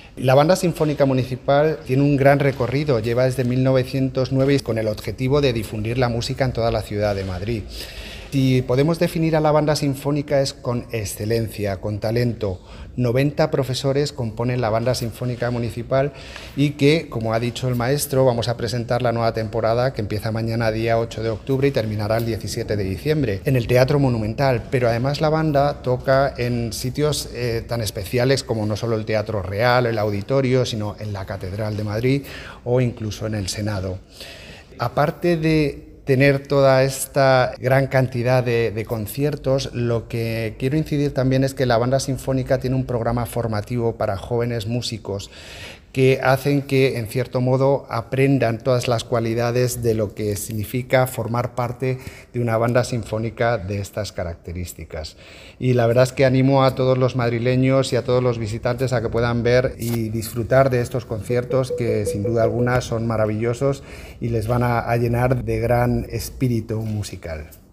La Banda Sinfónica Municipal tiene un gran recorrido, lleva desde 1909 con el objetivo de difundir la música en toda la ciudad de Madrid. Si podemos definir a la banda sinfónica es con excelencia, con talento. 90 profesores componen la Banda Sinfónica Municipal y que, como ha dicho el maestro, vamos a presentar la nueva temporada que empieza mañana día 8 de octubre y terminará el 17 de diciembre en el Teatro Monumental. Pero además la banda toca en sitios tan especiales como no solo el Teatro Real, el Auditorio, sino en la Catedral de Madrid o incluso en el Senado. Aparte de tener toda esta gran cantidad de conciertos, lo que quiero incidir también es que la Banda Sinfónica tiene un programa formativo para jóvenes músicos que hacen que, en cierto modo, aprendan todas las cualidades de lo que significa formar parte de una banda sinfónica de estas características. Y la verdad es que animo a todos los madrileños y a todos los visitantes a que puedan ver y disfrutar de estos conciertos que, sin duda alguna, son maravillosos y les van a llenar de gran espíritu musical.